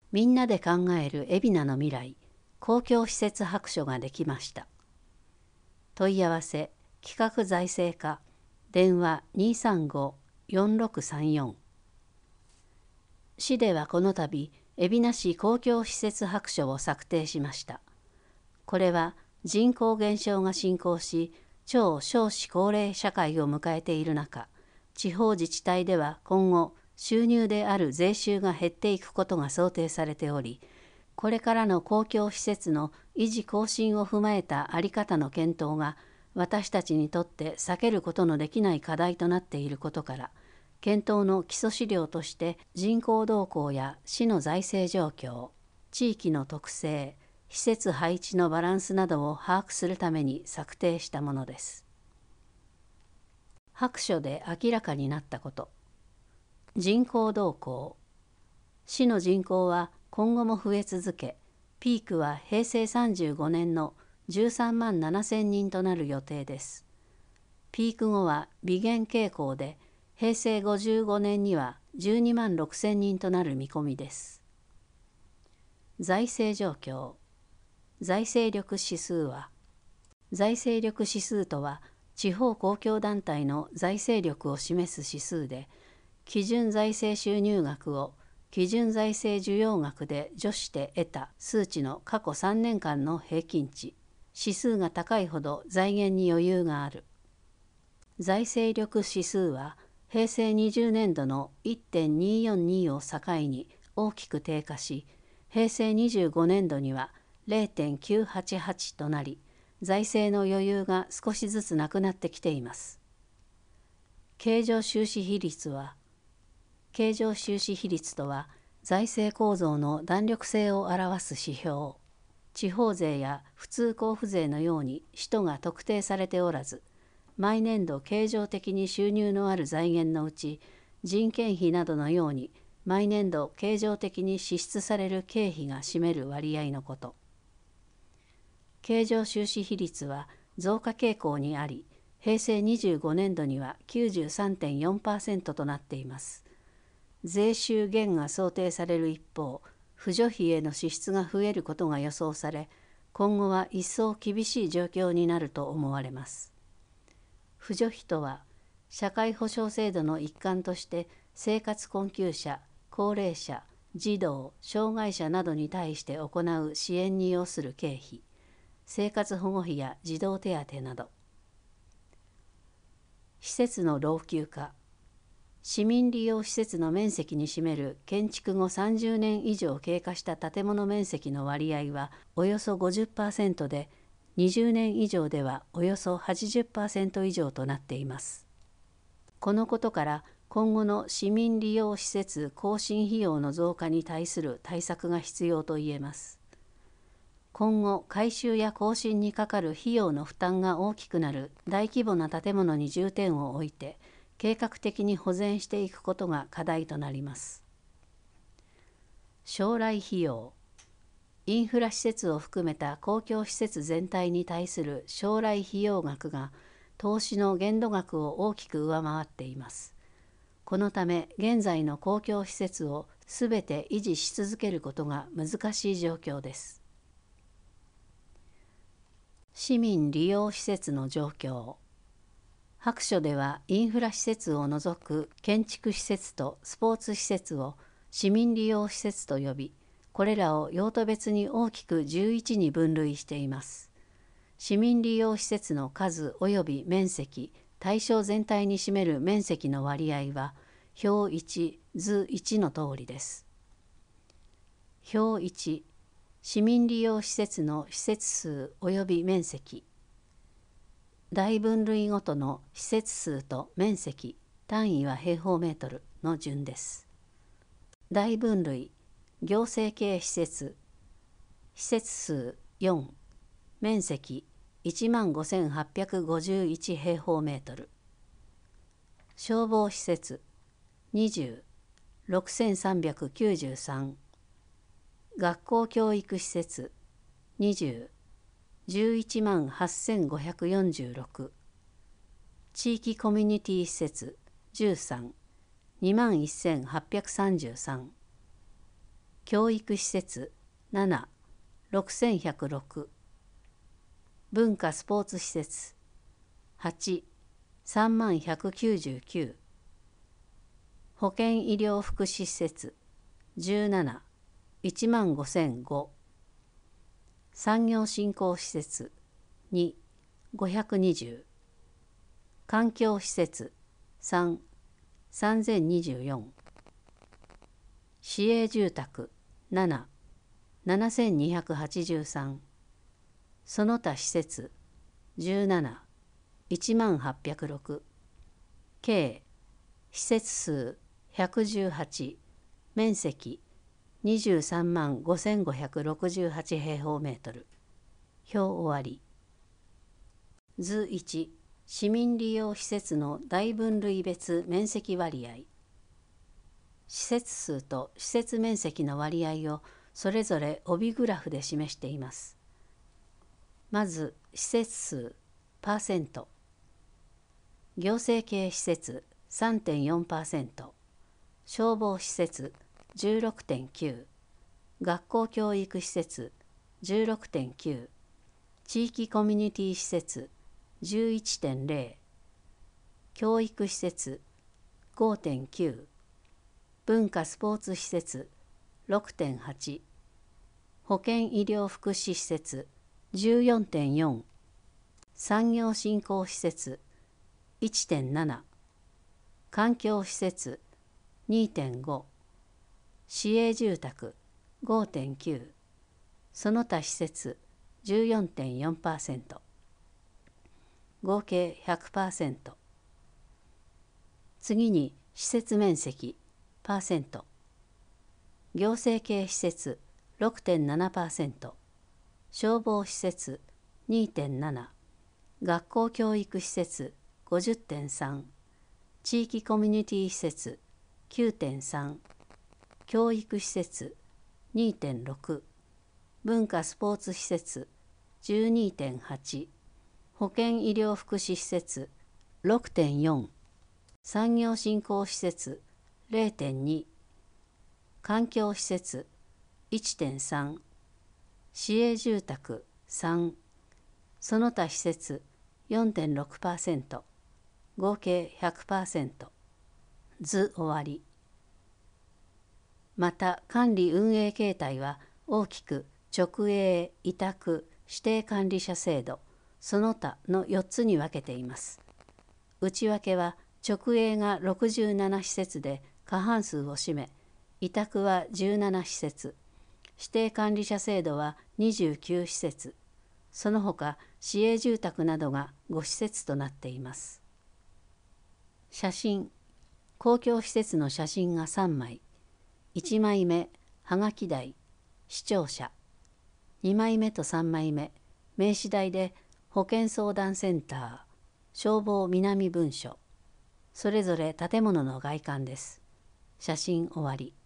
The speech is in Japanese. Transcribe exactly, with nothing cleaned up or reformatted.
みんなで考える海老名の未来公共施設白書ができました。問い合わせ企画財政課電話 にーさんご よんろくさんよん。市ではこの度海老名市公共施設白書を策定しました。これは人口減少が進行し超少子高齢社会を迎えている中、地方自治体では今後収入である税収が減っていくことが想定されており、これからの公共施設の維持更新を踏まえた在り方の検討が私たちにとって避けることのできない課題となっていることから、検討の基礎資料として人口動向や市の財政状況、地域の特性、施設配置のバランスなどを把握するために策定したものです。白書で明らかになったこと。人口動向。市の人口は今後も増え続け、ピークはへいせいさんじゅうごねんのじゅうさんまんななせんにんとなる予定です。ピーク後は微減傾向で、へいせいごじゅうごねんにはじゅうにまんろくせんにんとなる見込みです。財政状況。財政力指数は、財政力指数とは、地方公共団体の財政力を示す指数で、基準財政収入額を基準財政需要額で除して得た数値の過去さんねんかんの平均値。指数が高いほど財源に余裕がある。財政力指数は、へいせいにじゅうねんどの いってんにーよんに を境に大きく低下し、へいせいにじゅうごねんどには れいてんきゅうはちはち となり、財政の余裕が少しずつなくなってきています。経常収支比率は、経常収支比率とは、財政構造の弾力性を表す指標。地方税や普通交付税のように使途が特定されておらず、毎年度経常的に収入のある財源のうち、人件費などのように毎年度経常的に支出される経費が占める割合のこと。経常収支比率は増加傾向にあり、へいせいにじゅうごねんどには きゅうじゅうさんてんよんパーセント となっています。税収減が想定される一方、扶助費への支出が増えることが予想され、今後は一層厳しい状況になると思われます。扶助費とは、社会保障制度の一環として生活困窮者、高齢者、児童、障害者などに対して行う支援に要する経費、生活保護費や児童手当など。施設の老朽化。市民利用施設の面積に占める建築後さんじゅうねん以上経過した建物面積の割合はおよそ ごじゅっパーセント で、にじゅうねん以上ではおよそ はちじゅっパーセント 以上となっています。このことから今後の市民利用施設更新費用の増加に対する対策が必要と言えます。今後改修や更新にかかる費用の負担が大きくなる大規模な建物に重点を置いて、計画的に保全していくことが課題となります。将来費用。インフラ施設を含めた公共施設全体に対する将来費用額が投資の限度額を大きく上回っています。このため現在の公共施設をすべて維持し続けることが難しい状況です。市民利用施設の状況。白書ではインフラ施設を除く建築施設とスポーツ施設を市民利用施設と呼び、これらを用途別に大きくじゅういちに分類しています。市民利用施設の数及び面積、対象全体に占める面積の割合は、表いち、図いちの通りです。表いち、市民利用施設の施設数及び面積。大分類ごとの施設数と面積、単位は平方メートルの順です。大分類、行政系施設、施設数よん、面積いちまんごせんはっぴゃくごじゅういち平方メートル。消防施設にじゅう、ろくせんさんびゃくきゅうじゅうさん。学校教育施設にじゅう、じゅういちまんはっせんごひゃくよんじゅうろく。地域コミュニティ施設じゅうさん、にまんせんはっぴゃくさんじゅうさん。 教育施設なな、ろくせんひゃくろく、文化スポーツ施設はち、さんまんひゃくきゅうじゅうきゅう、保健医療福祉施設じゅうなな、いちまんごせんご、産業振興施設に、ごひゃくにじゅう、環境施設さん、さんぜんにじゅうよん、市営住宅なな、ななせんにひゃくはちじゅうさん、その他施設じゅうなな、いちまんはっぴゃくろく、計施設数ひゃくじゅうはち、面積にじゅうさんまんごせんごひゃくろくじゅうはち平方メートル。表終わり。図いち、市民利用施設の大分類別面積割合。施設数と施設面積の割合をそれぞれ帯グラフで示しています。まず施設数パーセント、行政系施設 さんてんよんパーセント、消防施設 じゅうろくてんきゅう、学校教育施設 じゅうろくてんきゅう、地域コミュニティ施設 じゅういってんゼロ、教育施設 ごてんきゅう、文化スポーツ施設 ろくてんはち、保健医療福祉施設 じゅうよんてんよん、産業振興施設 いってんなな、環境施設 にてんご、市営住宅 ごてんきゅう、その他施設 じゅうよんてんよんパーセント、合計 ひゃくパーセント。次に施設面積パーセント、行政系施設 ろくてんななパーセント、消防施設 にてんなな、学校教育施設 ごじゅってんさん、地域コミュニティ施設 きゅうてんさん、教育施設 にてんろく、文化スポーツ施設 じゅうにてんはち、保健医療福祉施設 ろくてんよん、産業振興施設 ゼロてんに、環境施設 いってんさん、市営住宅さん、その他施設 よんてんろくパーセント、合計 ひゃくパーセント。図終わり。また管理運営形態は大きく直営、委託、指定管理者制度、その他のよっつに分けています。内訳は直営がろくじゅうなな施設で過半数を占め、委託はじゅうなな施設、指定管理者制度はにじゅうきゅう施設、その他市営住宅などがご施設となっています。写真、公共施設の写真がさんまい、いちまいめ、はがき台、視聴者、にまいめとさんまいめ、名刺台で保健相談センター、消防南分署、それぞれ建物の外観です。写真終わり。